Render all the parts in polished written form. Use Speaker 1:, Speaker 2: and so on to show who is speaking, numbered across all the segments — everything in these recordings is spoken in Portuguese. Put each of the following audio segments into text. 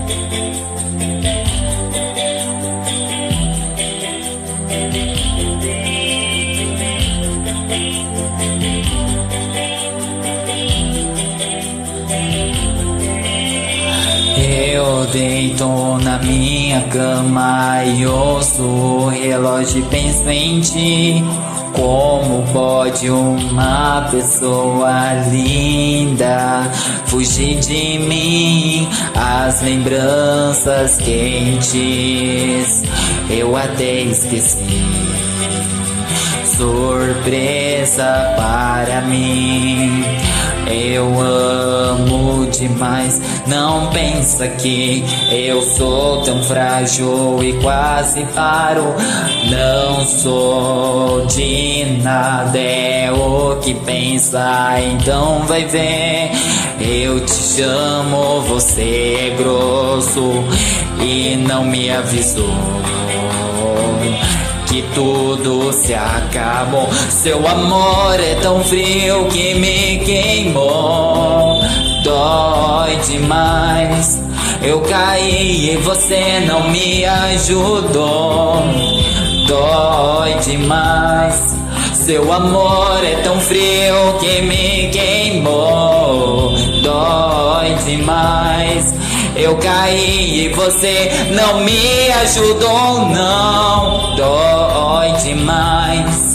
Speaker 1: Eu deito na minha cama e ouço o relógio e penso em ti. Como pode uma pessoa linda fugir de mim? As lembranças quentes eu até esqueci. Surpresa para mim, eu amo demais. Não pensa que eu sou tão frágil e quase paro. Não sou de nada, é o que pensa, então vai ver. Eu te chamo, você é grosso e não me avisou que tudo se acabou. Seu amor é tão frio que me queimou. Dói demais, eu caí e você não me ajudou. Dói demais, seu amor é tão frio que me queimou. Dói demais, eu caí e você não me ajudou, não. Dói demais.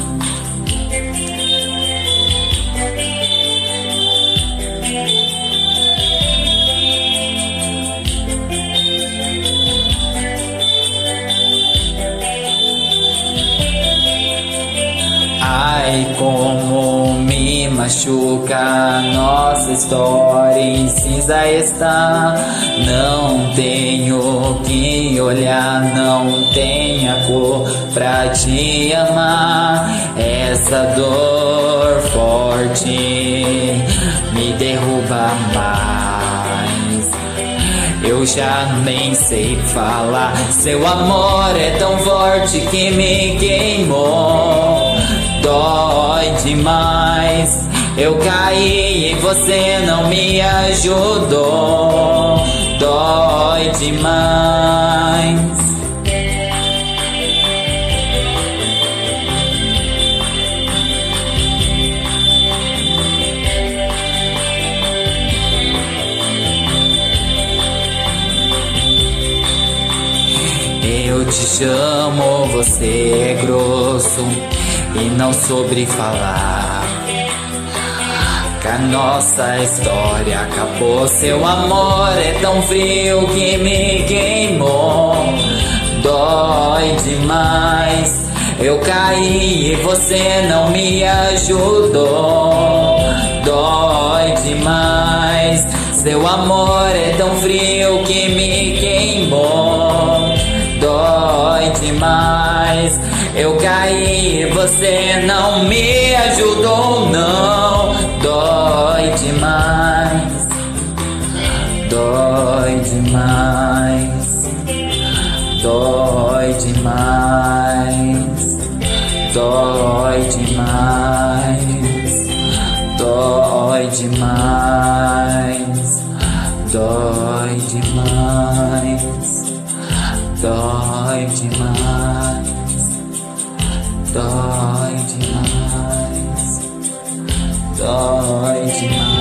Speaker 1: Ai, como me machuca, nossa história em cinza está. Não tenho que olhar, não tenho a cor pra te amar. Essa dor forte me derruba mais. Eu já nem sei falar. Seu amor é tão forte que me queimou. Dói demais, eu caí e você não me ajudou. Dói demais. Eu te chamo, você é grosso e não soube falar que a nossa história acabou. Seu amor é tão frio que me queimou. Dói demais, eu caí e você não me ajudou. Dói demais, seu amor é tão frio que me queimou. Dói demais, eu caí e você não me ajudou, não. Dói demais, dói demais, dói demais, dói demais, dói demais, dói demais, dói demais, dói demais, dói demais.